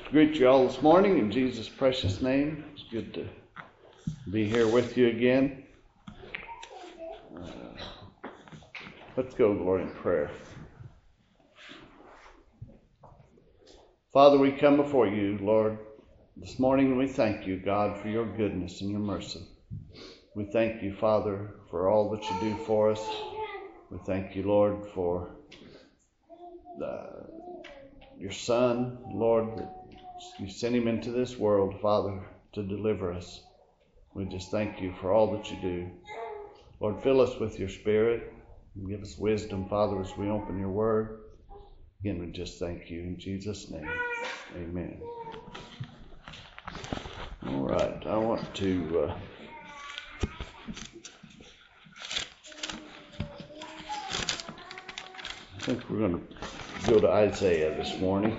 Greet you all this morning in Jesus' precious name. It's good to be here with you again. Let's go, Lord, in prayer. Father, we come before you, Lord, this morning, and we thank you, God, for your goodness and your mercy. We thank you, Father, for all that you do for us. We thank you, Lord, for your Son, Lord, that you sent him into this world, Father, to deliver us. We just thank you for all that you do. Lord, fill us with your Spirit and give us wisdom, Father, as we open your word. Again, we just thank you in Jesus' name. Amen. All right, I want to I think we're going to go to Isaiah this morning.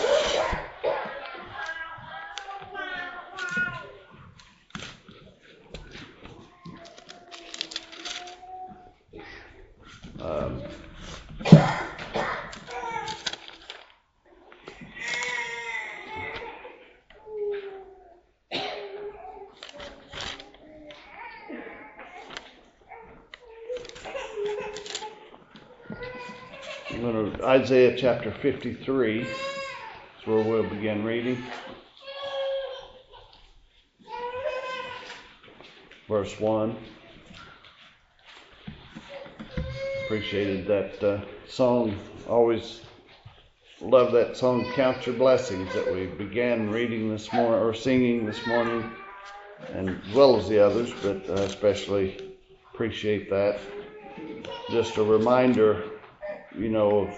Isaiah chapter 53 is where we'll begin reading. Verse 1. Appreciated that song. Always love that song, Count Your Blessings, that we began reading this morning, or singing this morning, and as well as the others, but especially appreciate that. Just a reminder, of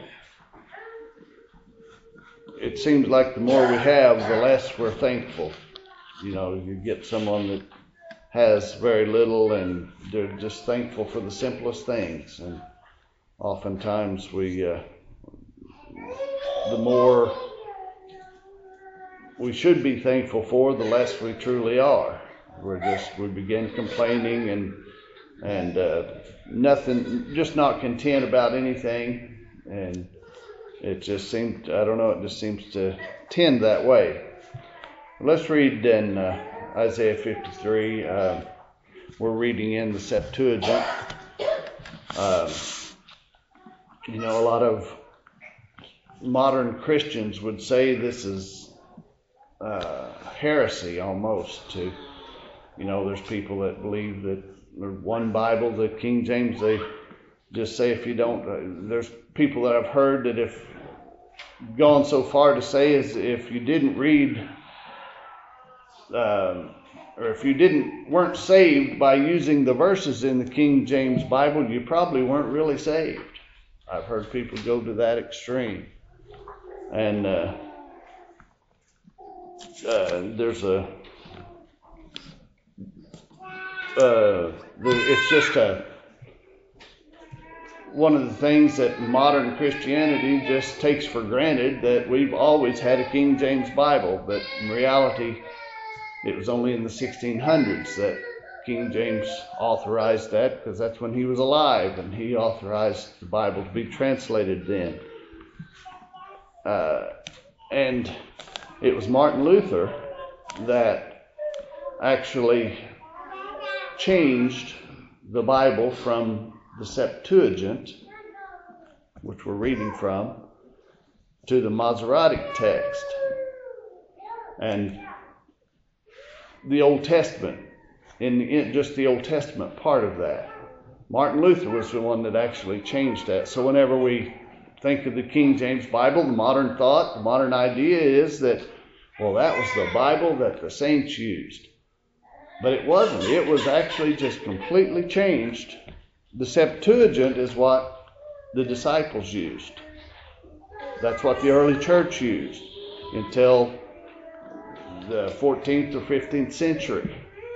it seems like the more we have, the less we're thankful. You get someone that has very little and they're just thankful for the simplest things. And oftentimes the more we should be thankful for, the less we truly are. We begin complaining and nothing, just not content about anything. And it just seems, it just seems to tend that way. Let's read in Isaiah 53. We're reading in the Septuagint. A lot of modern Christians would say this is heresy almost to, there's people that believe that there's one Bible, the King James, they just say if you don't, there's people that I've heard that if gone so far to say is if you didn't read or if you weren't saved by using the verses in the King James Bible, you probably weren't really saved. I've heard people go to that extreme. And there's it's just one of the things that modern Christianity just takes for granted, that we've always had a King James Bible, but in reality it was only in the 1600s that King James authorized that, because that's when he was alive and he authorized the Bible to be translated then. And it was Martin Luther that actually changed the Bible from the Septuagint, which we're reading from, to the Masoretic text and the Old Testament, in just the Old Testament part of that. Martin Luther was the one that actually changed that. So whenever we think of the King James Bible, the modern thought, the modern idea is that, well, that was the Bible that the saints used. But it wasn't. It was actually just completely changed. The Septuagint is what the disciples used. That's what the early church used until the 14th or 15th century.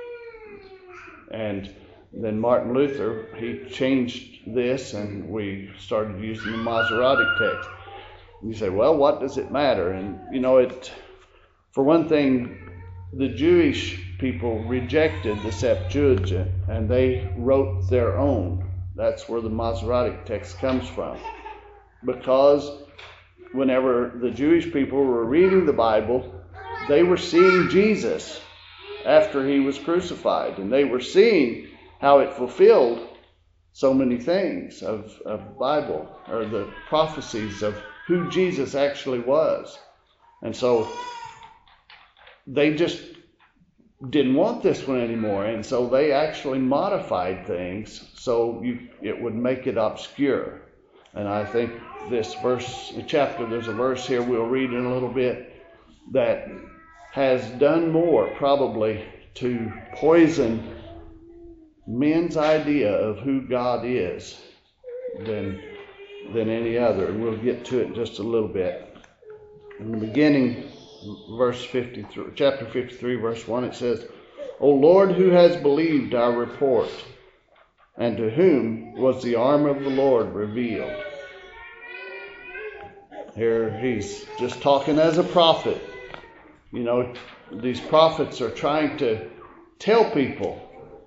And then Martin Luther, he changed this and we started using the Masoretic text. You say, well, what does it matter? And, for one thing, the Jewish people rejected the Septuagint and they wrote their own. That's where the Masoretic text comes from. Because whenever the Jewish people were reading the Bible, they were seeing Jesus after he was crucified, and they were seeing how it fulfilled so many things of the Bible, or the prophecies of who Jesus actually was. And so they just didn't want this one anymore, and so they actually modified things so it would make it obscure. And I think this chapter, there's a verse here we'll read in a little bit that has done more probably to poison men's idea of who God is than any other. And we'll get to it in just a little bit. In the beginning, chapter 53, verse 1, it says, O Lord, who has believed our report, and to whom was the arm of the Lord revealed? Here he's just talking as a prophet. You know, these prophets are trying to tell people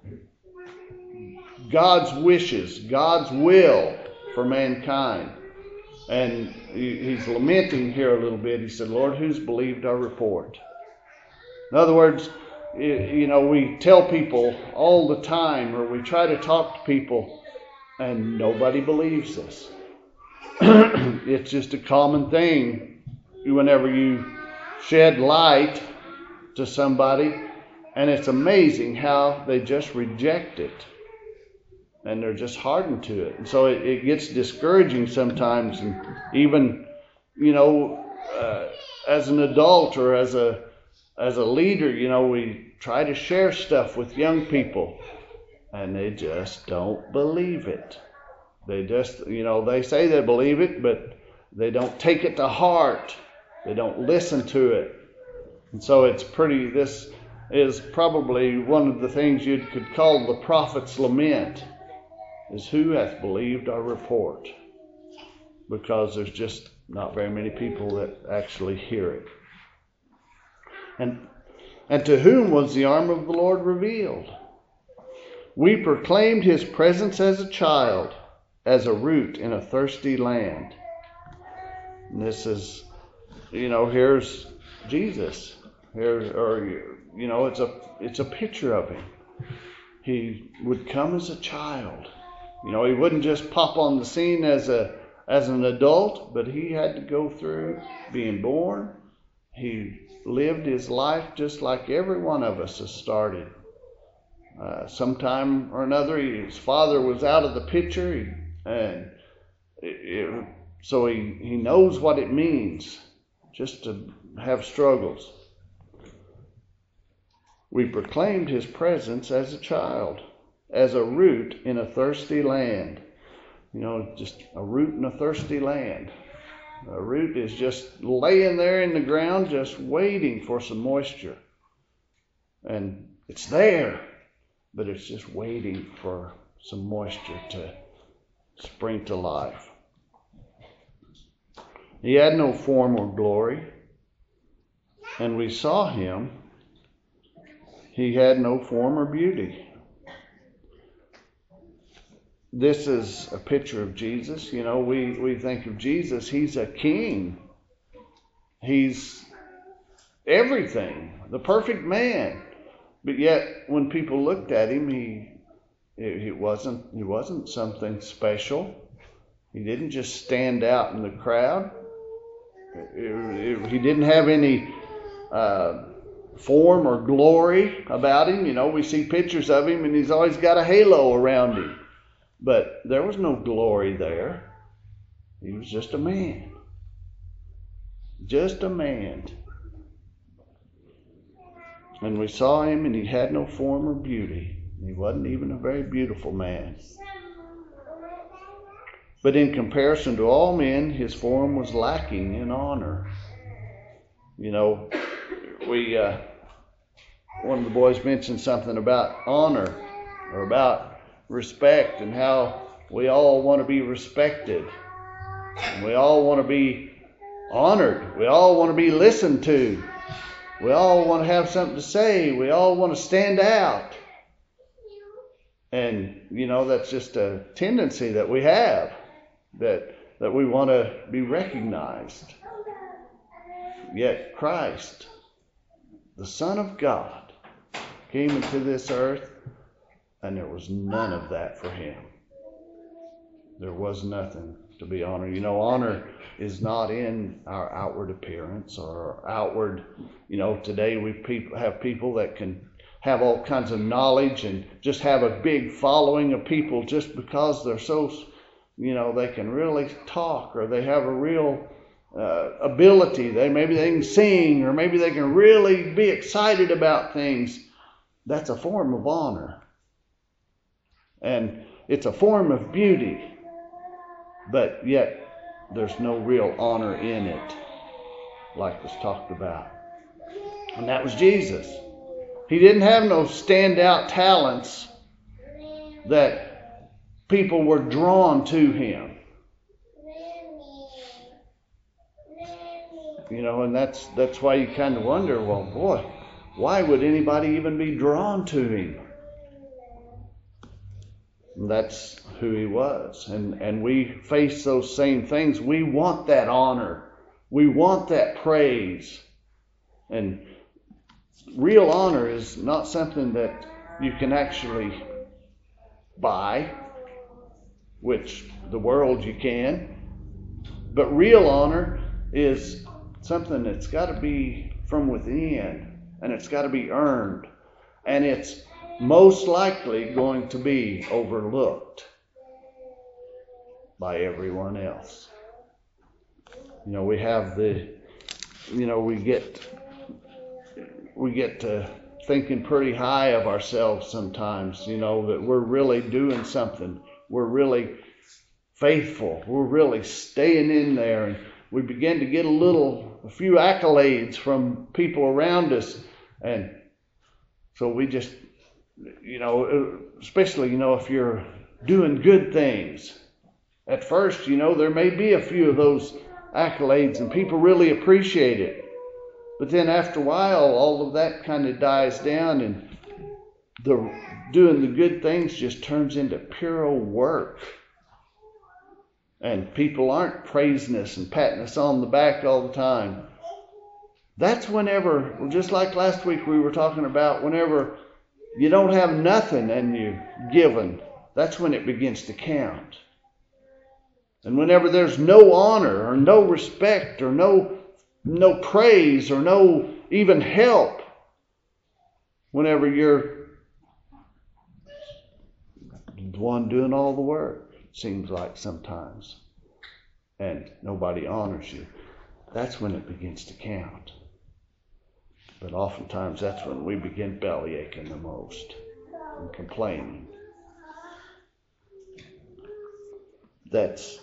God's wishes, God's will for mankind. And he's lamenting here a little bit. He said, Lord, who's believed our report? In other words, you know, we tell people all the time, or we try to talk to people, and nobody believes us. It's just a common thing whenever you shed light to somebody, and it's amazing how they just reject it. And they're just hardened to it. And so it gets discouraging sometimes. And even, you know, as an adult or as a leader, you know, we try to share stuff with young people, and they just don't believe it. They just, you know, they say they believe it, but they don't take it to heart. They don't listen to it. And so this is probably one of the things you could call the prophet's lament, is who hath believed our report? Because there's just not very many people that actually hear it. And to whom was the arm of the Lord revealed? We proclaimed his presence as a child, as a root in a thirsty land. And this is, you know, here's Jesus. You know, it's a picture of him. He would come as a child. You know, he wouldn't just pop on the scene as an adult, but he had to go through being born. He lived his life just like every one of us has started. Sometime or another, his father was out of the picture, so he knows what it means just to have struggles. We proclaimed his presence as a child, as a root in a thirsty land. You know, just a root in a thirsty land. A root is just laying there in the ground, just waiting for some moisture. And it's there, but it's just waiting for some moisture to spring to life. He had no form or glory, and we saw him. He had no form or beauty. This is a picture of Jesus. You know, we think of Jesus, he's a king. He's everything, the perfect man. But yet, when people looked at him, he wasn't something special. He didn't just stand out in the crowd. He didn't have any form or glory about him. You know, we see pictures of him, and he's always got a halo around him. But there was no glory there. He was just a man. Just a man. And we saw him, and he had no form or beauty. He wasn't even a very beautiful man. But in comparison to all men, his form was lacking in honor. You know, one of the boys mentioned something about honor, or about respect, and how we all want to be respected. And we all want to be honored. We all want to be listened to. We all want to have something to say. We all want to stand out. And, you know, that's just a tendency that we have, that we want to be recognized. Yet Christ, the Son of God, came into this earth, and there was none of that for him. There was nothing to be honored. Honor is not in our outward appearance or our outward, today we have people that can have all kinds of knowledge and just have a big following of people just because they're so, they can really talk, or they have a real ability. Maybe they can sing, or maybe they can really be excited about things. That's a form of honor. And it's a form of beauty. But yet, there's no real honor in it, like was talked about. And that was Jesus. He didn't have no standout talents that people were drawn to him. And that's why you kind of wonder, well, boy, why would anybody even be drawn to him? And that's who he was. And we face those same things. We want that honor. We want that praise. And real honor is not something that you can actually buy, which the world you can. But real honor is something that's got to be from within, and it's got to be earned, and it's most likely going to be overlooked by everyone else. We have we get to thinking pretty high of ourselves sometimes, that we're really doing something. We're really faithful. We're really staying in there, and we begin to get a few accolades from people around us. And so we just, especially, if you're doing good things, at first, there may be a few of those accolades and people really appreciate it. But then after a while, all of that kind of dies down, and doing the good things just turns into pure work. And people aren't praising us and patting us on the back all the time. That's whenever, just like last week we were talking about, whenever you don't have nothing and you're given, that's when it begins to count. And whenever there's no honor or no respect or no praise or no even help, whenever you're the one doing all the work, seems like sometimes, and nobody honors you, that's when it begins to count. But oftentimes that's when we begin belly aching the most and complaining. That's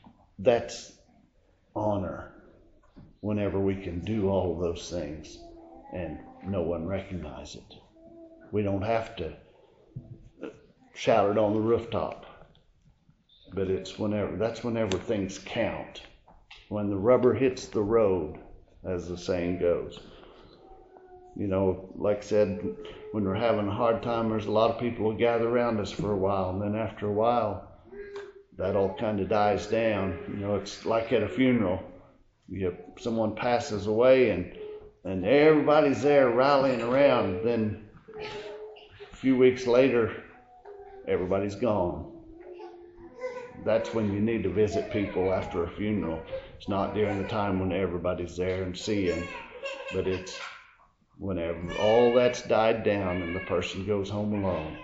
honor, whenever we can do all of those things and no one recognizes it. We don't have to shout it on the rooftop. But that's whenever things count. When the rubber hits the road, as the saying goes. Like I said, when we're having a hard time, there's a lot of people who gather around us for a while. And then after a while, that all kind of dies down. It's like at a funeral. Someone passes away and everybody's there rallying around. Then a few weeks later, everybody's gone. That's when you need to visit people after a funeral. It's not during the time when everybody's there and seeing, but it's whenever all that's died down and the person goes home alone.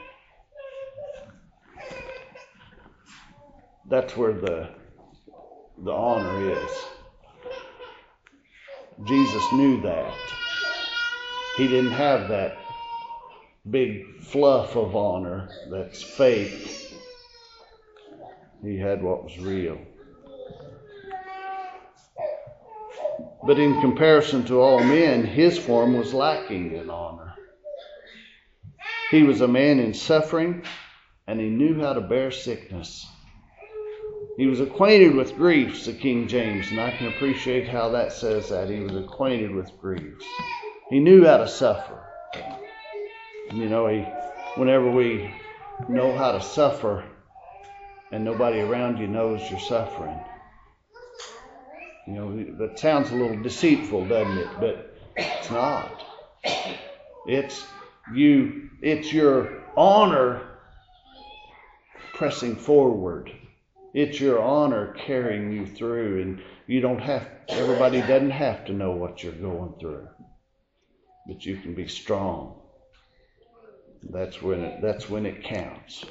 That's where the honor is. Jesus knew that. He didn't have that big fluff of honor that's fake. He had what was real. But in comparison to all men, his form was lacking in honor. He was a man in suffering, and he knew how to bear sickness. He was acquainted with griefs, the King James, and I can appreciate how that says that. He was acquainted with griefs. He knew how to suffer. Whenever we know how to suffer and nobody around you knows you're suffering, You know, that sounds a little deceitful, doesn't it? But it's not. It's your honor pressing forward. It's your honor carrying you through, and everybody doesn't have to know what you're going through. But you can be strong. That's when it counts.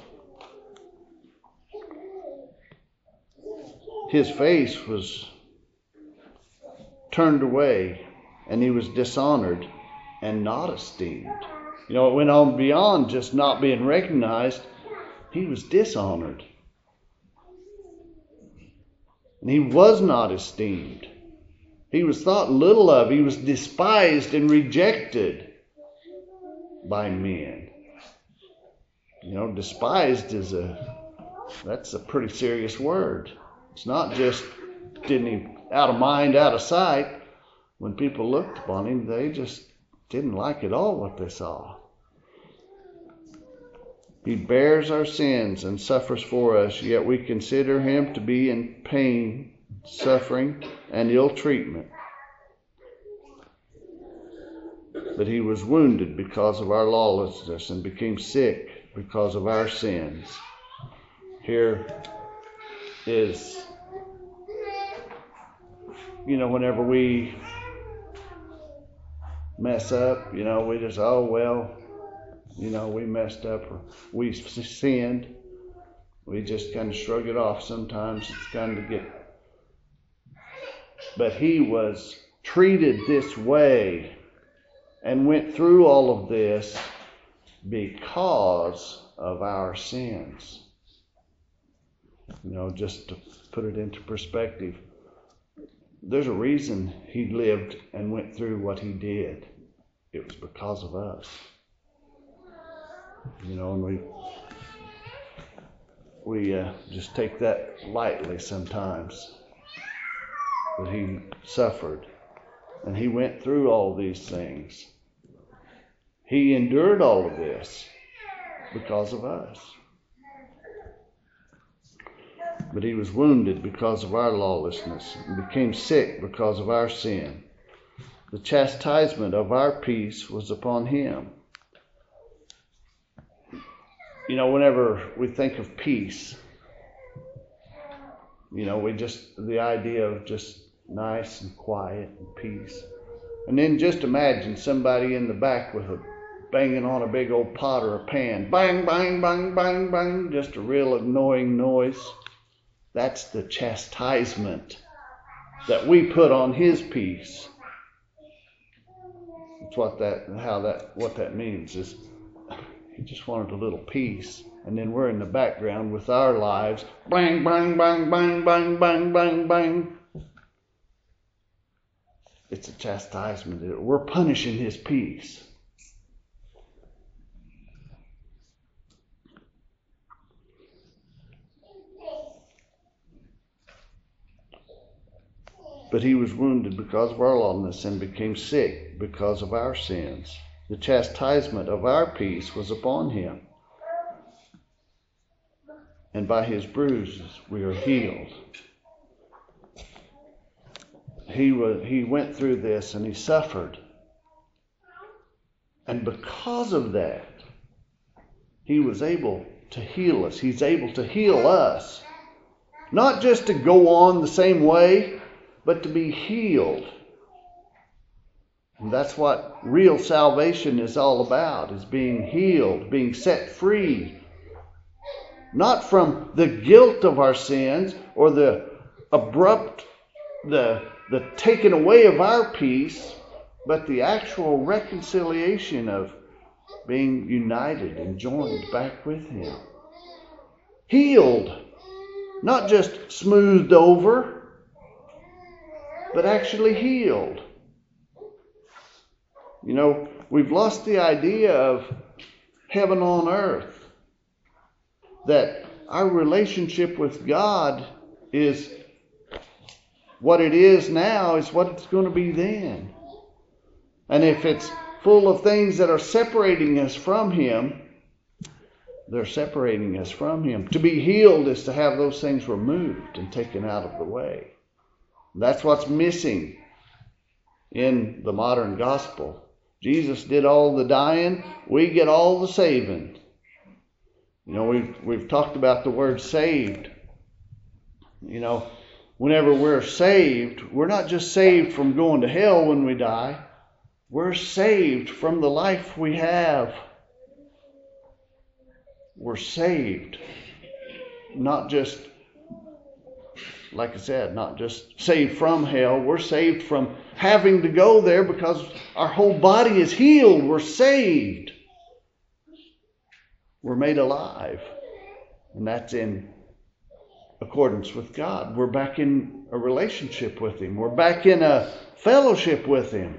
His face was turned away, and he was dishonored and not esteemed. You know, it went on beyond just not being recognized. He was dishonored. And he was not esteemed. He was thought little of. He was despised and rejected by men. You know, despised that's a pretty serious word. It's not just out of mind, out of sight. When people looked upon him, they just didn't like at all what they saw. He bears our sins and suffers for us, yet we consider him to be in pain, suffering, and ill treatment. But he was wounded because of our lawlessness and became sick because of our sins. Here is, you know, whenever we mess up, you know, we just, you know, we messed up or we sinned. We just kind of shrug it off sometimes. It's kind of But he was treated this way and went through all of this because of our sins. You know, just to put it into perspective, there's a reason he lived and went through what he did. It was because of us. You know, and we just take that lightly sometimes. But he suffered, and he went through all these things. He endured all of this because of us. But he was wounded because of our lawlessness and became sick because of our sin. The chastisement of our peace was upon him. You know, whenever we think of peace, you know, the idea of just nice and quiet and peace. And then just imagine somebody in the back with banging on a big old pot or a pan. Bang, bang, bang, bang, bang. Just a real annoying noise. That's the chastisement that we put on his peace. That's what that means is he just wanted a little peace. And then we're in the background with our lives. Bang, bang, bang, bang, bang, bang, bang, bang. It's a chastisement. We're punishing his peace. But he was wounded because of our lawlessness and became sick because of our sins. The chastisement of our peace was upon him. And by his bruises we are healed. He went through this and he suffered. And because of that, he was able to heal us. He's able to heal us. Not just to go on the same way, but to be healed. And that's what real salvation is all about, is being healed, being set free. Not from the guilt of our sins or the abrupt, the taking away of our peace, but the actual reconciliation of being united and joined back with him. Healed, not just smoothed over, but actually healed. You know, we've lost the idea of heaven on earth. That our relationship with God is what it is now is what it's going to be then. And if it's full of things that are separating us from him, they're separating us from him. To be healed is to have those things removed and taken out of the way. That's what's missing in the modern gospel. Jesus did all the dying, we get all the saving. You know, we've talked about the word saved. You know, whenever we're saved, we're not just saved from going to hell when we die. We're saved from the life we have. We're saved. Not just, like I said, not just saved from hell. We're saved from having to go there because our whole body is healed. We're saved. We're made alive. And that's in accordance with God. We're back in a relationship with Him. We're back in a fellowship with Him.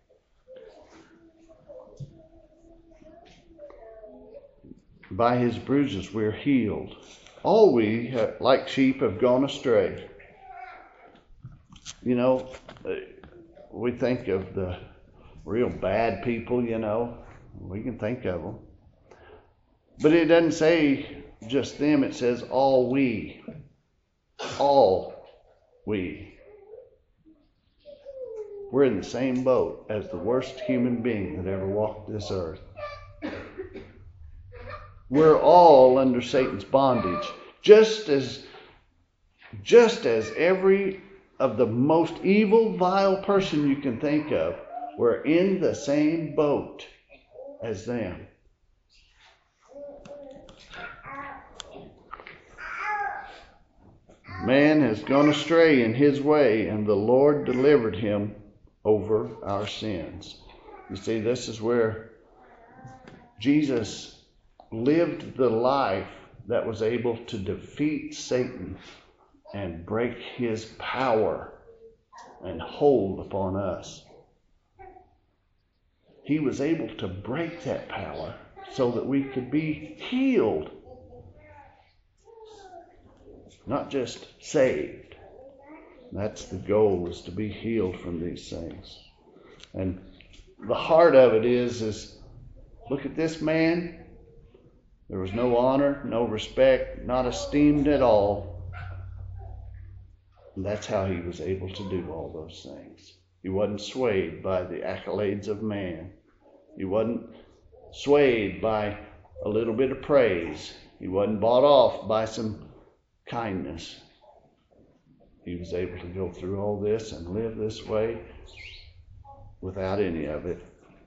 By His bruises we're healed. All we, like sheep, have gone astray. You know, we think of the real bad people, you know. We can think of them. But it doesn't say just them. It says all we. All we. We're in the same boat as the worst human being that ever walked this earth. We're all under Satan's bondage. Just as every of the most evil, vile person you can think of, we're in the same boat as them. Man has gone astray in his way, and the Lord delivered him over our sins. You see, this is where Jesus lived the life that was able to defeat Satan and break his power and hold upon us. He was able to break that power so that we could be healed. Not just saved. That's the goal, is to be healed from these things. And the heart of it is look at this man. There was no honor, no respect, not esteemed at all. And that's how he was able to do all those things. He wasn't swayed by the accolades of man. He wasn't swayed by a little bit of praise. He wasn't bought off by some kindness. He was able to go through all this and live this way without any of it.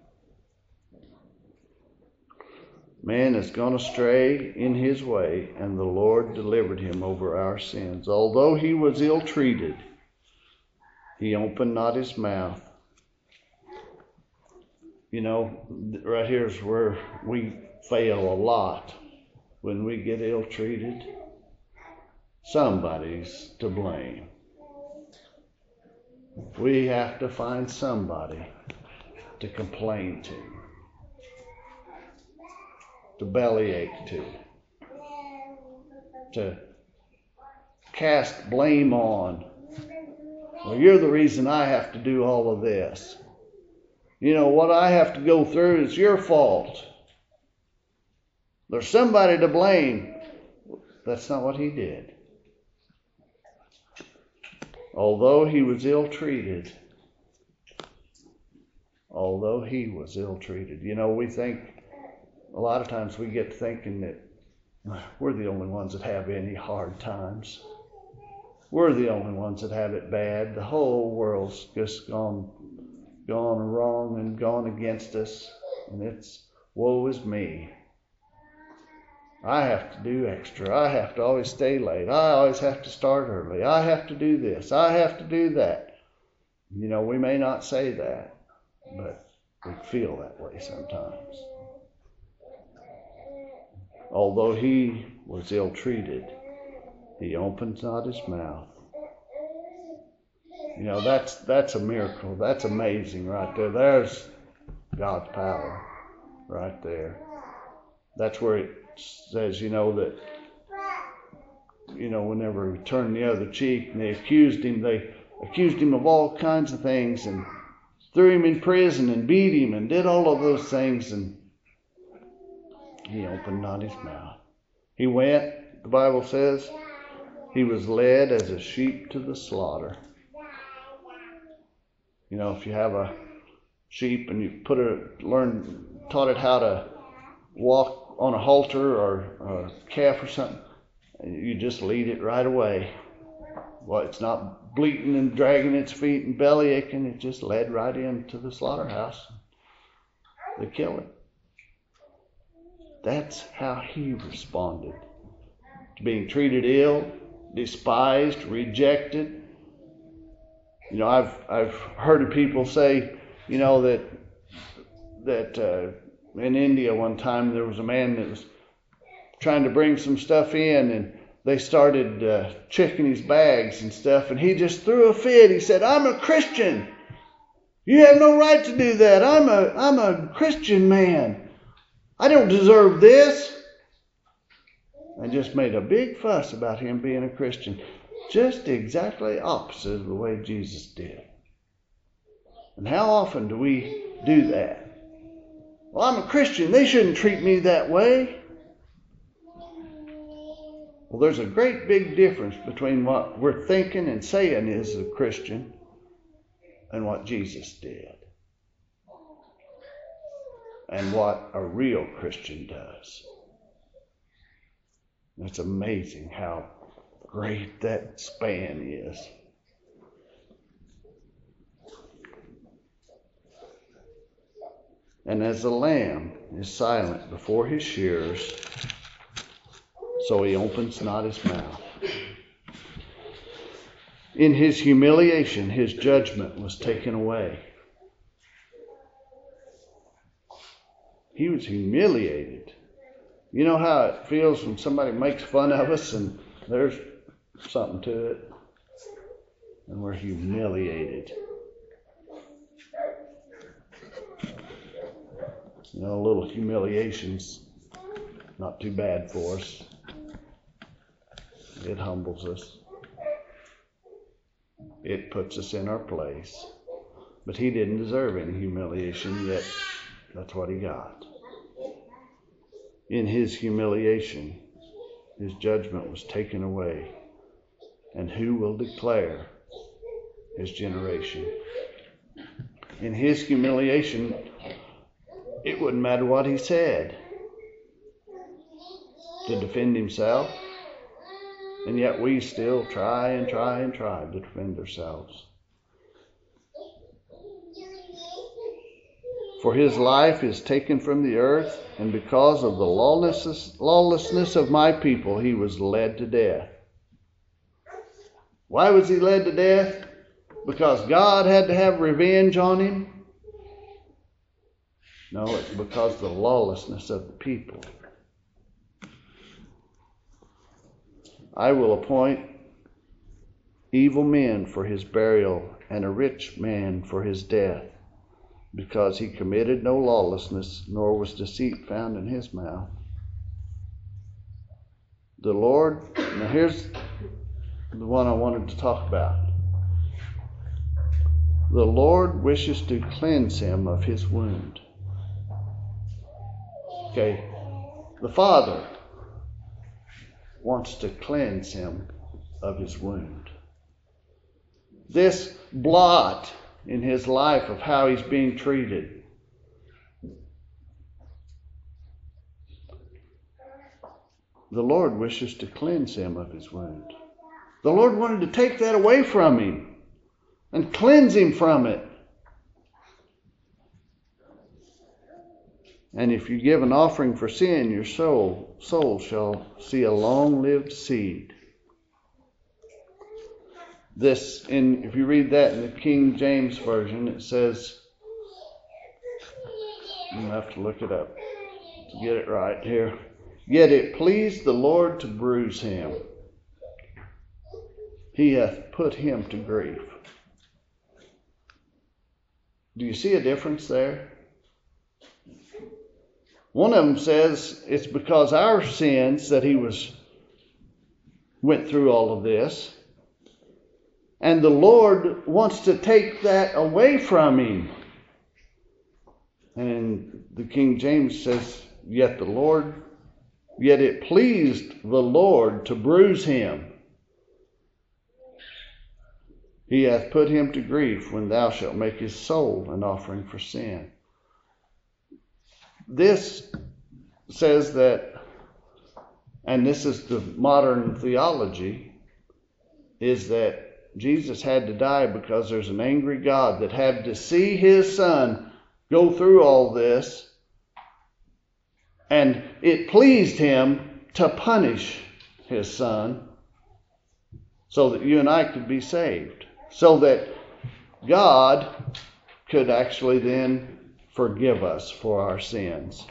Man has gone astray in his way, and the Lord delivered him over our sins. Although he was ill-treated, he opened not his mouth. You know, right here's where we fail a lot. When we get ill-treated, somebody's to blame. We have to find somebody to complain to bellyache to cast blame on. Well, you're the reason I have to do all of this. You know, what I have to go through is your fault. There's somebody to blame. That's not what he did. Although he was ill-treated. You know, we think, a lot of times we get thinking that we're the only ones that have any hard times. We're the only ones that have it bad. The whole world's just gone wrong and gone against us. And it's, woe is me. I have to do extra. I have to always stay late. I always have to start early. I have to do this. I have to do that. You know, we may not say that, but we feel that way sometimes. Although he was ill-treated, he opened not his mouth. You know, that's a miracle. That's amazing right there. There's God's power right there. That's where it says, you know, that, you know, whenever he turned the other cheek and they accused him of all kinds of things and threw him in prison and beat him and did all of those things, and he opened not his mouth. He went, the Bible says, he was led as a sheep to the slaughter. If you have a sheep and you taught it how to walk on a halter or a calf or something, you just lead it right away. Well, it's not bleating and dragging its feet and belly aching. It just led right into the slaughterhouse. They kill it. That's how he responded to being treated ill, despised, rejected. I've heard of people say, that in India one time there was a man that was trying to bring some stuff in, and they started checking his bags and stuff, and he just threw a fit. He said, "I'm a Christian. You have no right to do that. I'm a Christian man. I don't deserve this." And just made a big fuss about him being a Christian. Just exactly opposite of the way Jesus did. And how often do we do that? Well, I'm a Christian. They shouldn't treat me that way. Well, there's a great big difference between what we're thinking and saying is a Christian and what Jesus did. And what a real Christian does. It's amazing how great that span is. And as the lamb is silent before his shearers, so he opens not his mouth. In his humiliation, his judgment was taken away. He was humiliated. You know how it feels when somebody makes fun of us and there's something to it, and we're humiliated. A little humiliation's not too bad for us. It humbles us. It puts us in our place. But he didn't deserve any humiliation, yet that's what he got. In his humiliation, his judgment was taken away. And who will declare his generation? In his humiliation, it wouldn't matter what he said to defend himself. And yet we still try to defend ourselves. For his life is taken from the earth, and because of the lawlessness of my people, he was led to death. Why was he led to death? Because God had to have revenge on him? No, it's because of the lawlessness of the people. I will appoint evil men for his burial and a rich man for his death, because he committed no lawlessness, nor was deceit found in his mouth. The Lord, now here's the one I wanted to talk about. The Lord wishes to cleanse him of his wound. Okay, the Father wants to cleanse him of his wound. This blot in his life of how he's being treated. The Lord wishes to cleanse him of his wound. The Lord wanted to take that away from him and cleanse him from it. And if you give an offering for sin, your soul shall see a long-lived seed. If you read that in the King James Version, it says, I'm going to have to look it up to get it right here. Yet it pleased the Lord to bruise him. He hath put him to grief. Do you see a difference there? One of them says it's because our sins that he went through all of this. And the Lord wants to take that away from him. And the King James says, yet it pleased the Lord to bruise him. He hath put him to grief when thou shalt make his soul an offering for sin. This says that, and this is the modern theology, is that Jesus had to die because there's an angry God that had to see his son go through all this, and it pleased him to punish his son so that you and I could be saved, so that God could actually then forgive us for our sins.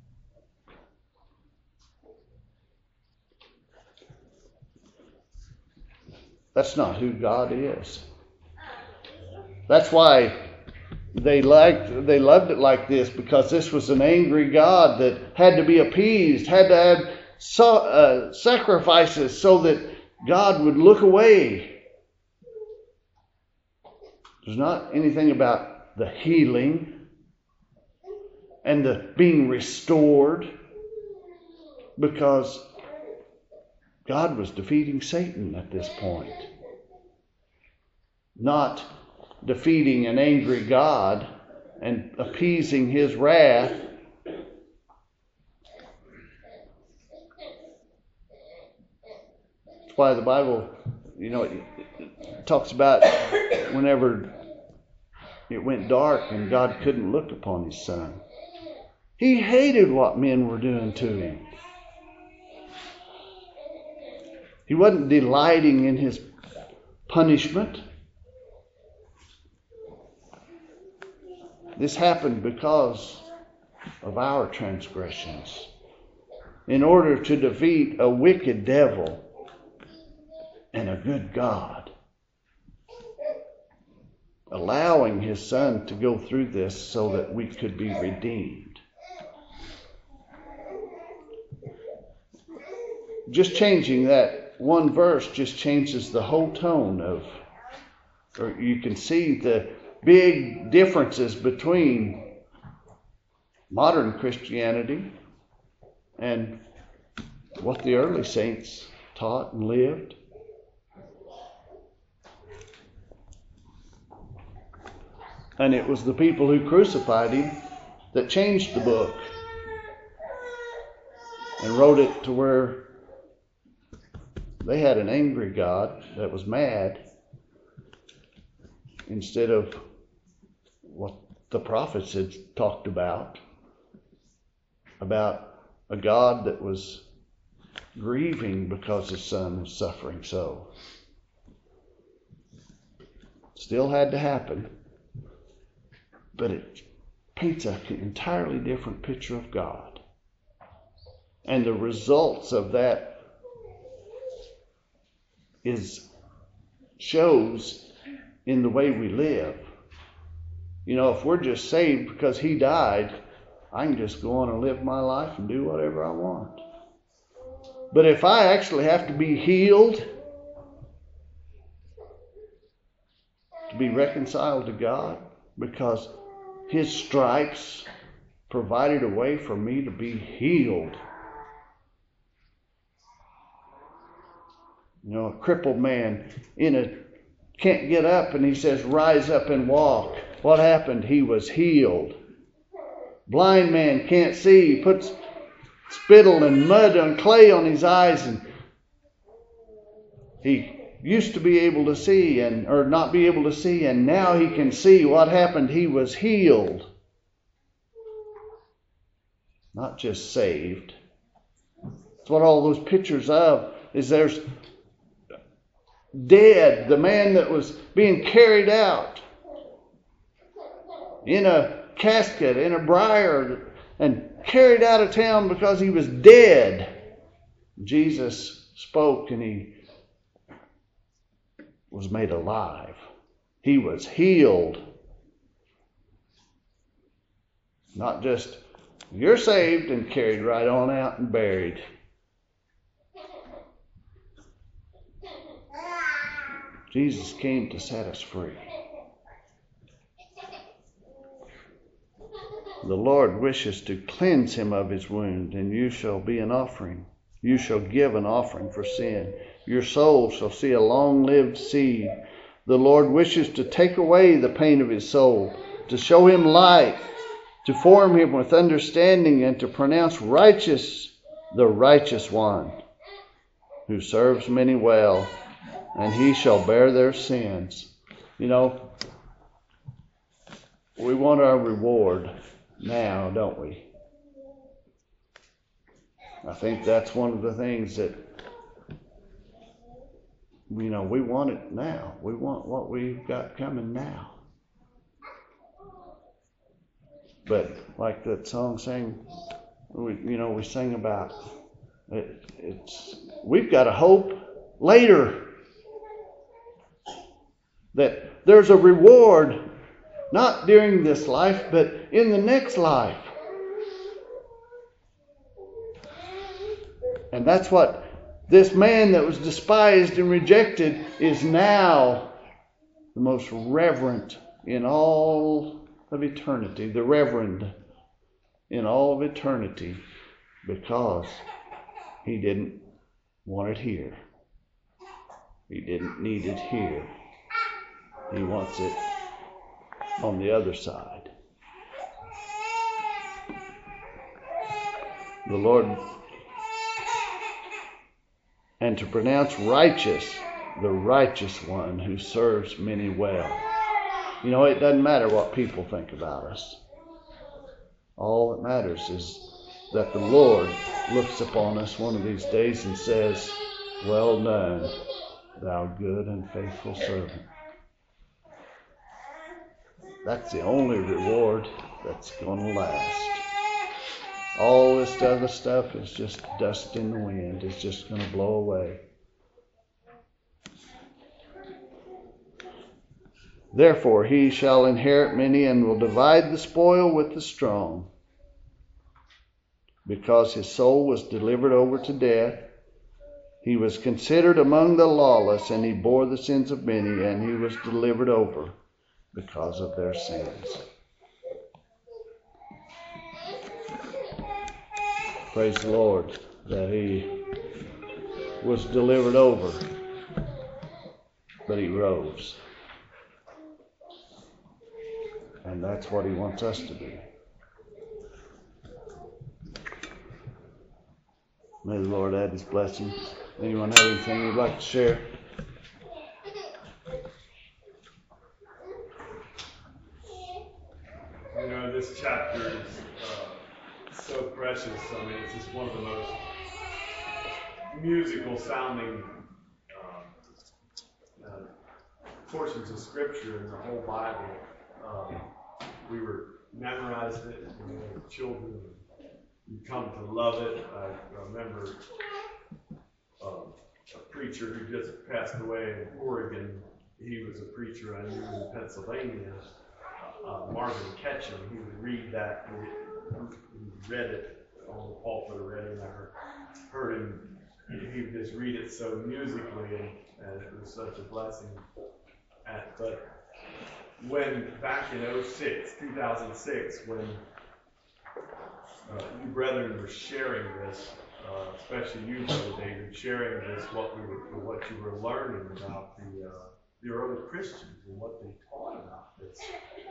That's not who God is. That's why they loved it like this, because this was an angry God that had to be appeased, had to have sacrifices so that God would look away. There's not anything about the healing and the being restored, because God was defeating Satan at this point, not defeating an angry God and appeasing his wrath. That's why the Bible, it talks about whenever it went dark and God couldn't look upon his son. He hated what men were doing to him. He wasn't delighting in his punishment. This happened because of our transgressions, in order to defeat a wicked devil and a good God, allowing his son to go through this so that we could be redeemed. Just changing that one verse just changes the whole tone or you can see the big differences between modern Christianity and what the early saints taught and lived. And it was the people who crucified him that changed the book and wrote it to where they had an angry God that was mad, instead of what the prophets had talked about a God that was grieving because his son was suffering so. Still had to happen, but it paints an entirely different picture of God. And the results of that shows in the way we live. If we're just saved because he died, I can just go on and live my life and do whatever I want. But if I actually have to be healed to be reconciled to God, because his stripes provided a way for me to be healed. A crippled man can't get up, and he says, rise up and walk. What happened? He was healed. Blind man can't see. He puts spittle and mud and clay on his eyes, and he used to be able to see or not be able to see, and now he can see. What happened? He was healed. Not just saved. That's what all those pictures of is. There's dead, the man that was being carried out in a casket, in a briar, and carried out of town because he was dead. Jesus spoke and he was made alive. He was healed. Not just, you're saved and carried right on out and buried. Jesus came to set us free. The Lord wishes to cleanse him of his wound, and you shall be an offering. You shall give an offering for sin. Your soul shall see a long-lived seed. The Lord wishes to take away the pain of his soul, to show him light, to form him with understanding, and to pronounce righteous the righteous one, who serves many well, and he shall bear their sins. You know, we want our reward now, don't we? I think that's one of the things that, we want it now. We want what we've got coming now. But like that song sang, we sing about it. We've got a hope later, that there's a reward, not during this life, but in the next life. And that's what this man that was despised and rejected is now the most reverent in all of eternity, the reverend in all of eternity, because he didn't want it here. He didn't need it here. He wants it on the other side. The Lord, and to pronounce righteous the righteous one who serves many well. It doesn't matter what people think about us. All that matters is that the Lord looks upon us one of these days and says, "Well done, thou good and faithful servant." That's the only reward that's going to last. All this other stuff is just dust in the wind. It's just going to blow away. Therefore he shall inherit many and will divide the spoil with the strong. Because his soul was delivered over to death, he was considered among the lawless, and he bore the sins of many, and he was delivered over because of their sins. Praise the Lord that he was delivered over, but he rose. And that's what he wants us to do. May the Lord add his blessings. Anyone have anything you'd like to share? This chapter is so precious. It's just one of the most musical sounding portions of Scripture in the whole Bible. We memorized it when we were children. You come to love it. I remember a preacher who just passed away in Oregon. He was a preacher I knew in Pennsylvania. Marvin Ketchum, he would read that, he read it on the pulpit already, and I heard him, he would just read it so musically, and it was such a blessing. But when back in 2006, when you brethren were sharing this, especially you, Brother David, sharing this, what you were learning about the early Christians and what they taught about this,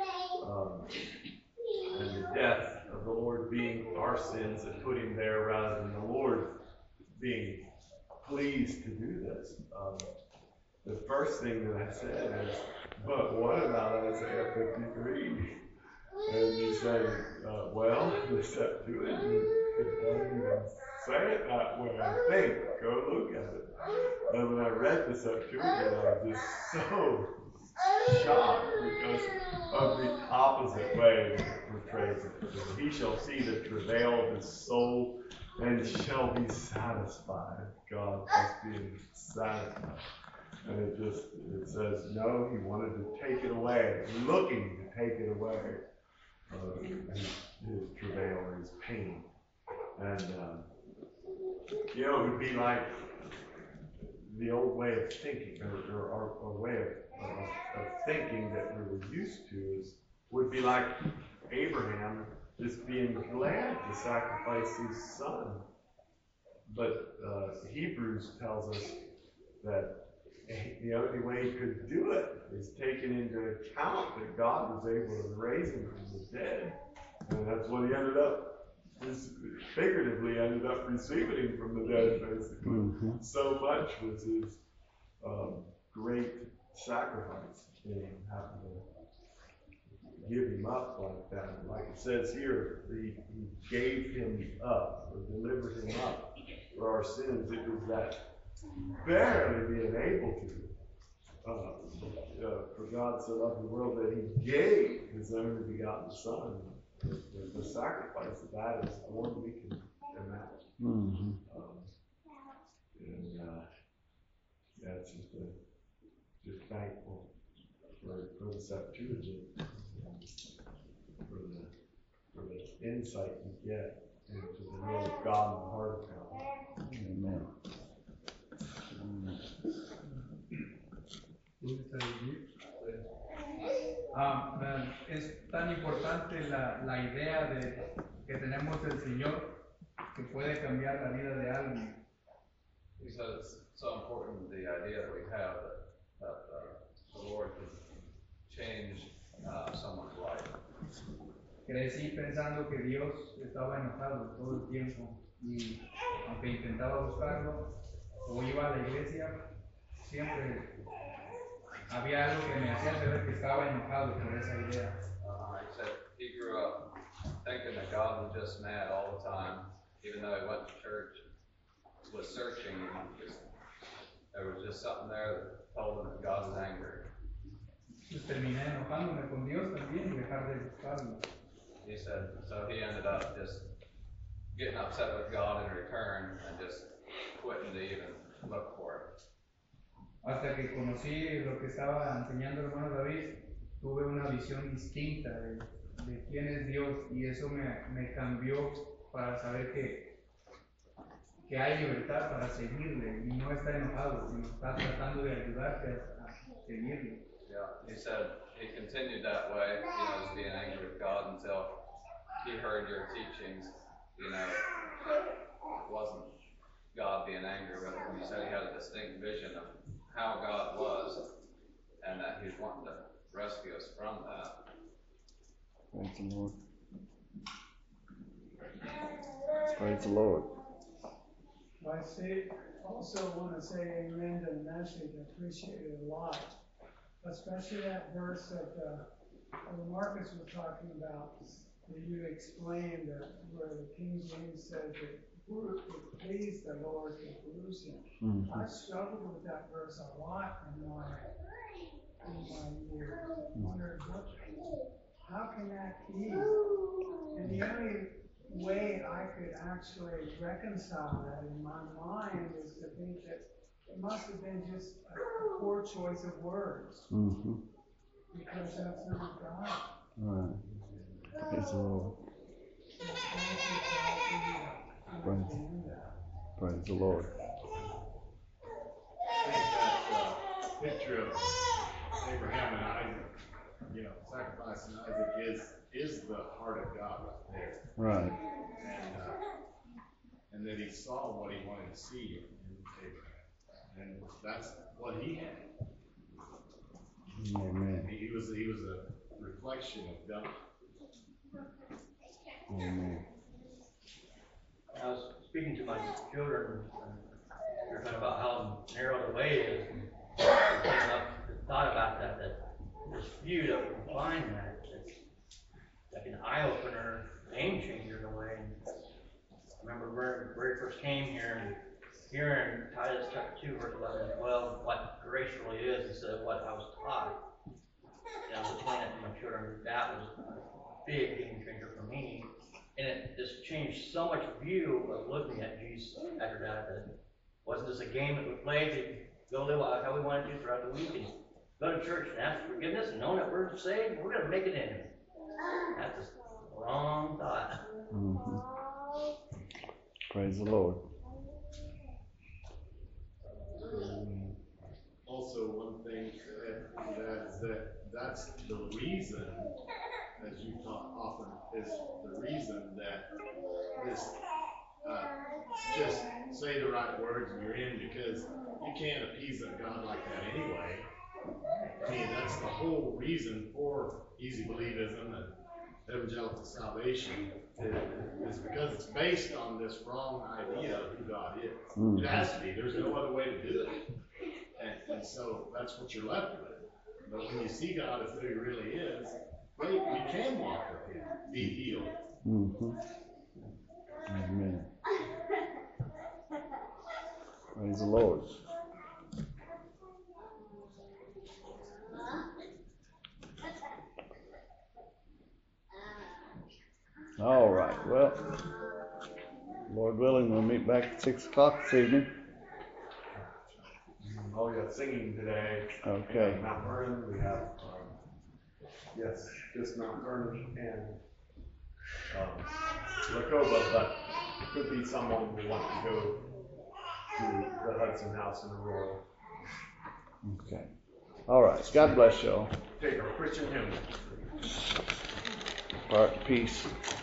and the death of the Lord being our sins and put him there rather than the Lord being pleased to do this. The first thing that I said is, but what about Isaiah 53? And you say, well, the Septuagint, it doesn't even say it that way, I think. Go look at it. And when I read the Septuagint, I was just so shocked because of the opposite way that it portrays it. He shall see the travail of his soul and shall be satisfied. God just being satisfied. And it says, no, he wanted to take it away, looking to take it away. His travail or his pain. And, it would be like the old way of thinking, or our way of thinking that we were used to would be like Abraham just being glad to sacrifice his son. But Hebrews tells us that the only way he could do it is taking into account that God was able to raise him from the dead. And that's what he ended up, figuratively ended up receiving him from the dead, basically. Mm-hmm. So much was his great sacrifice in having to give him up like that. And like it says here, he gave him up, or delivered him up for our sins. It was that barely being able to. For God so loved the world that he gave his only begotten Son. The sacrifice of that is more than we can imagine. Mm-hmm. That's just thankful for the Septuagint, for the insight you get into the will of God and the heart of God. Amen. Es tan importante la idea de que tenemos el Señor que puede cambiar la vida de alguien. He said it's so important, the idea that we have that the Lord can change someone's life. Crecí pensando que Dios estaba enojado todo el tiempo y aunque intentaba buscarlo o iba a la iglesia, siempre había algo que me hacía saber que estaba enojado por esa idea. He said he grew up thinking that God was just mad all the time, even though he went to church, was searching, and there was just something there that told him that God was angry. Pues terminé enojándome con Dios también y dejar de buscarlo. He said, so he ended up just getting upset with God in return and just quitting to even look for it. Hasta que conocí lo que estaba enseñando el hermano David, tuve una visión distinta de quién es Dios y eso me cambió para saber que hay libertad para seguirle y no está enojado, sino está tratando de ayudarte a seguirle. Yeah, he said he continued that way, as being angry with God until he heard your teachings. It wasn't God being angry with him. He said he had a distinct vision of how God was, and that he's wanting to rescue us from that. Praise the Lord. Praise the Lord. I also want to say amen to the message. I appreciate it a lot, especially that verse that Marcus was talking about, where you explained where the King James says that it pleased the Lord to bruise him. Mm-hmm. I struggled with that verse a lot in my years. I wondered, how can that be? And the only way I could actually reconcile that in my mind is to think that it must have been just a poor choice of words. Mm-hmm. Because that's not God. Right. Praise the Lord. Praise the Lord. I think that picture of Abraham and Isaac, sacrificing Isaac is the heart of God right there. Right. And that he saw what he wanted to see in Abraham, and that's what he had. Amen. He was a reflection of God. Amen. I was speaking to my children, and we were talking about how narrow the way is. And I thought about that this view that we find that it's like an eye-opener, game changer in a way. And I remember when we first came here and hearing Titus chapter 2, verse 11 and 12, what grace really is instead of what I was taught. And I was explaining that to my children. That was a big game changer for me. And it just changed so much view of looking at Jesus after that. That it wasn't just a game that we played to go live out how we wanted to throughout the week and go to church and ask for forgiveness and knowing that we're saved, we're going to make it in. That's just the wrong thought. Mm-hmm. Praise the Lord. Also, one thing to add to that is that that's the reason, as you talk often, is the reason that this just say the right words and you're in, because you can't appease a God like that anyway. I mean, that's the whole reason for easy believism and evangelical salvation is because it's based on this wrong idea of who God is. Mm. It has to be. There's no other way to do it. And so that's what you're left with. But when you see God as who he really is, well, you can walk with him, be healed. Mm-hmm. Amen. Praise the Lord. All right. Well, Lord willing, we'll meet back at 6 o'clock this evening. Oh, we got singing today. Okay. We have Mount Vernon. We have, yes, just Mount Vernon and Lacoba, but it could be someone who wants to go to the Hudson House in Aurora. Okay. All right. God bless you all. Take our Christian hymn. All right. Peace.